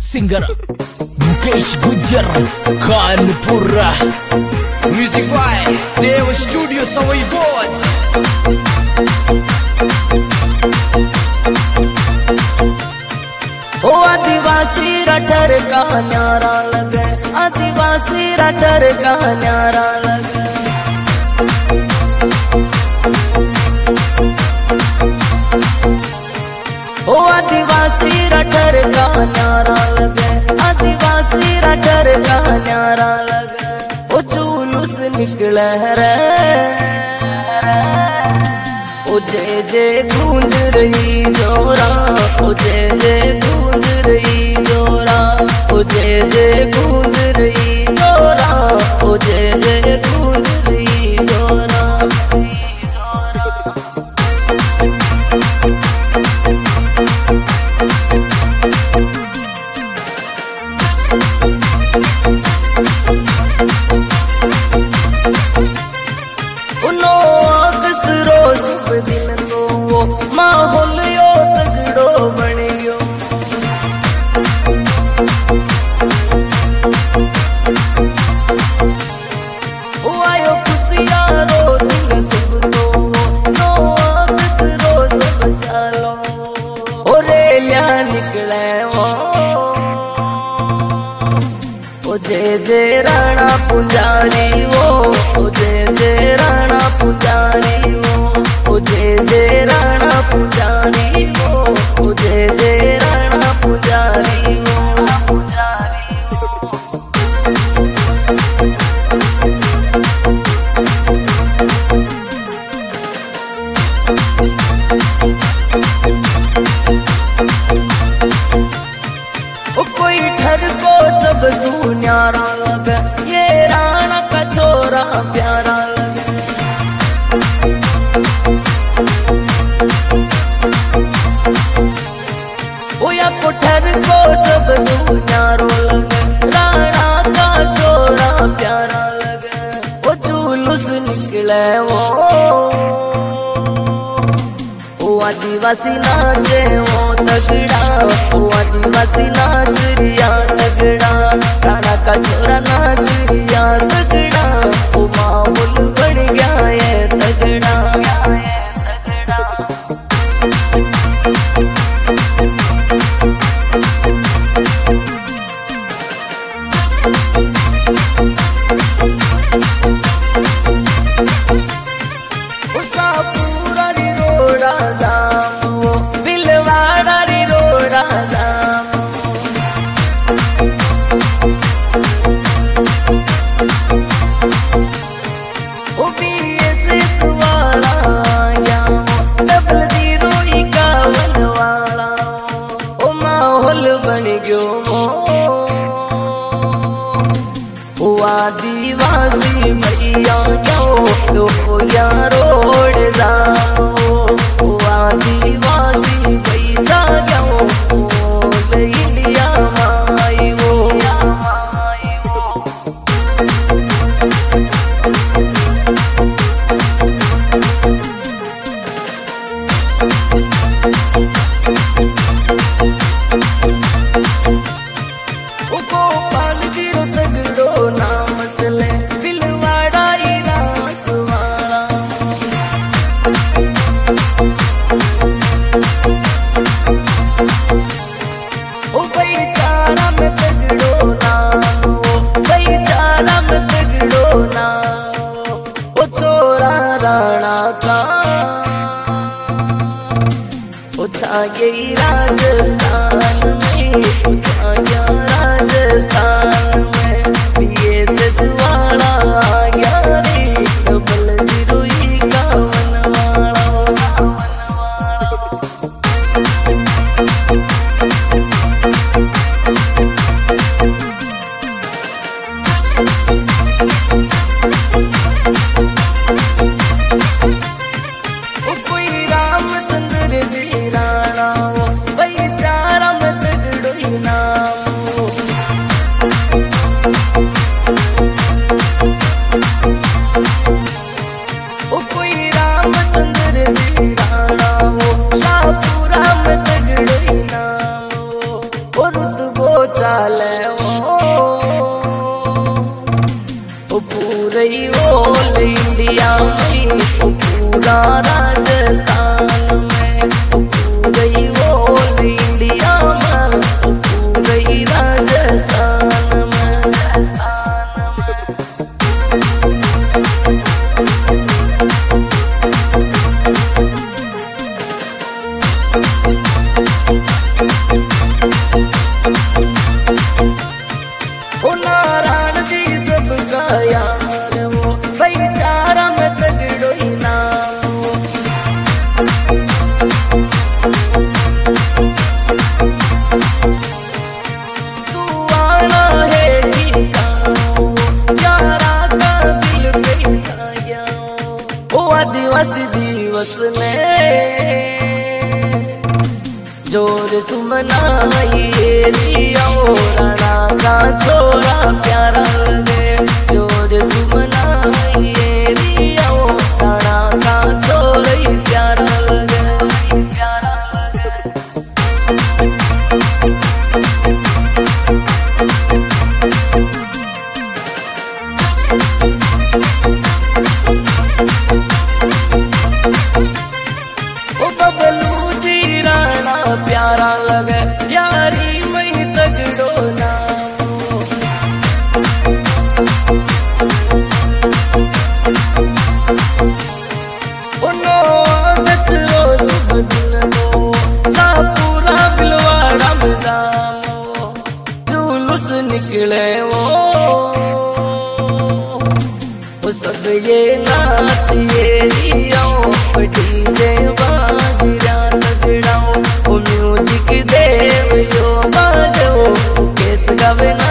Singer Mukesh Gujjar Kanpur. Music by Dev studio सवई बोझ। ओ आदिवासी रटर का न्यारा लगे, आदिवासी रटर का न्यारा लगे। ओ आदिवासी रटर का न्यारा लगे, आदिवासी रटर का न्यारा लगे। ओ जुलूस निकले रे, ओ जे जे गूंज रही जोरा, ओ जे जे गूंज रही जोरा, ओ जे जे गूंज रही जोरा, ओ जे जे गूंज रही जोरा। माहौल यो तगड़ो बनियो, ओ आयो खुशियां रो दिन सब तो, नो अगस्त रो सब चालो। ओ रेलिया निकले ओ जे जे राणा पुजारी वो, ओ जे जे राणा पुजारी वो, ओ जे जे राणा पुजारी वो, ओ जे जे राणा पुजारी वो। ओ कोई ठर को सब सुन्यारा लगे, ये राणा का छोरा प्यारा लगे। ओ या कोठर को सब सुन्यारो लगे, राणा का छोरा प्यारा लगे। ओ जुलूस निकले ओ आदिवासी नाचे वो तगड़ा, ओ आदिवासी नाच रिया तगड़ा। राणा का छोरा नाच रिया तगड़ा, ओ माहौल बन गया है तगड़ा। आदिवासी भैया क्यों तो यारोड़ जाओ, आदिवासी भैया क्यों लिया माई वो। गोपाल जी तगड़ो नाम चले, बिलवाड़ा ही रासवाड़ा। ओ भाईचारा में तगड़ो नाम, भाईचारा में तगड़ो नाम। ओ छोरा राणा का ओ छागे राजस्थान में, ओ छाया राजस्थान में। बीएसएस वाला आ गया रे, डबल जीरो ही का बनवाड़ा। ओ कोई रामचंद्र जी राणा, भाई गाले ओ पूरे ऑल इंडिया में, ओ पूरा राजस्थान में, ओ पूरे ऑल इंडिया में, ओ पूरे राजस्थान में। ओ नारायण जी सबका यार वो, भाईचारा में तगड़ो ही नाम वो। तू आना है ठिकाना वो, यारा का दिल पे छाया वो। आदिवासी दिवस ने जोर सुमनाई लिया राणा का छोरा प्यारा लगे। जोर सुमनाई लिया राणा का छोरा ही प्यारा लगे, प्यारा लगे। ओ बबलू जी राणा प्यारा लगे, यारी मई तगड़ो नाम वो। ओ नो आदत रो शुभ दिन वो, सापूरा बिलवाड़ा में जाम वो। जुलूस निकले वो सब ये नाचिए लियाओ, डीजे बाजरा तगड़ाओ, म्यूजिक देव यो बाजो, केस गावे